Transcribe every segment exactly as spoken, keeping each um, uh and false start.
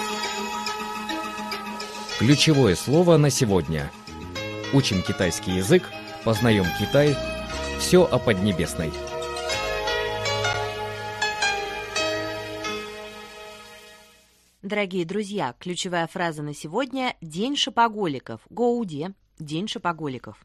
Ключевое слово на сегодня. Учим китайский язык, познаем Китай. Все о Поднебесной. Дорогие друзья, ключевая фраза на сегодня – День шопоголиков. Гоуде – День шопоголиков.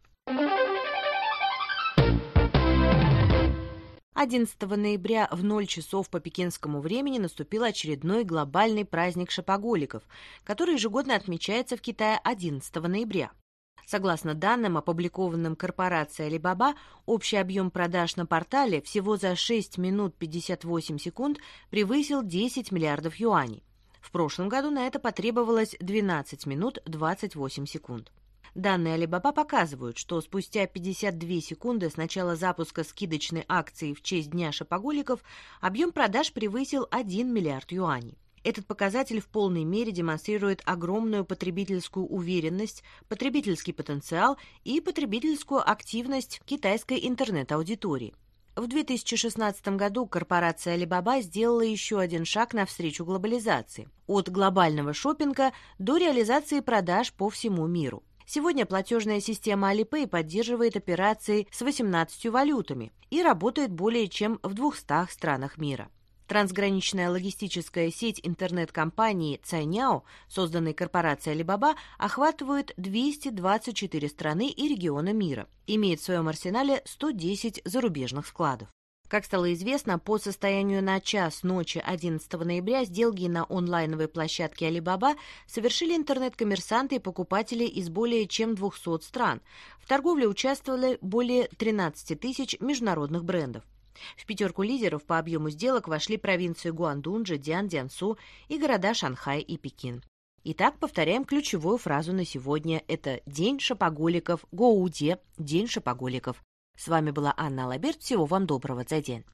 одиннадцатого ноября в ноль часов по пекинскому времени наступил очередной глобальный праздник шопоголиков, который ежегодно отмечается в Китае одиннадцатого ноября. Согласно данным, опубликованным корпорацией Alibaba, общий объем продаж на портале всего за шесть минут пятьдесят восемь секунд превысил десять миллиардов юаней. В прошлом году на это потребовалось двенадцать минут двадцать восемь секунд. Данные Alibaba показывают, что спустя пятьдесят две секунды с начала запуска скидочной акции в честь Дня шопоголиков объем продаж превысил один миллиард юаней. Этот показатель в полной мере демонстрирует огромную потребительскую уверенность, потребительский потенциал и потребительскую активность китайской интернет-аудитории. В две тысячи шестнадцатом году корпорация Alibaba сделала еще один шаг навстречу глобализации – от глобального шопинга до реализации продаж по всему миру. Сегодня платежная система Alipay поддерживает операции с восемнадцатью валютами и работает более чем в двухстах странах мира. Трансграничная логистическая сеть интернет-компании Cainiao, созданной корпорацией Alibaba, охватывает двести двадцать четыре страны и региона мира, имеет в своем арсенале сто десять зарубежных складов. Как стало известно, по состоянию на час ночи одиннадцатого ноября сделки на онлайновой площадке Alibaba совершили интернет-коммерсанты и покупатели из более чем двухсот стран. В торговле участвовали более тринадцати тысяч международных брендов. В пятерку лидеров по объему сделок вошли провинции Гуандун, Джэцзян, Цзянсу и города Шанхай и Пекин. Итак, повторяем ключевую фразу на сегодня. Это День шопоголиков, Гоуде, День шопоголиков. С вами была Анна Лаберт. Всего вам доброго. Зайден.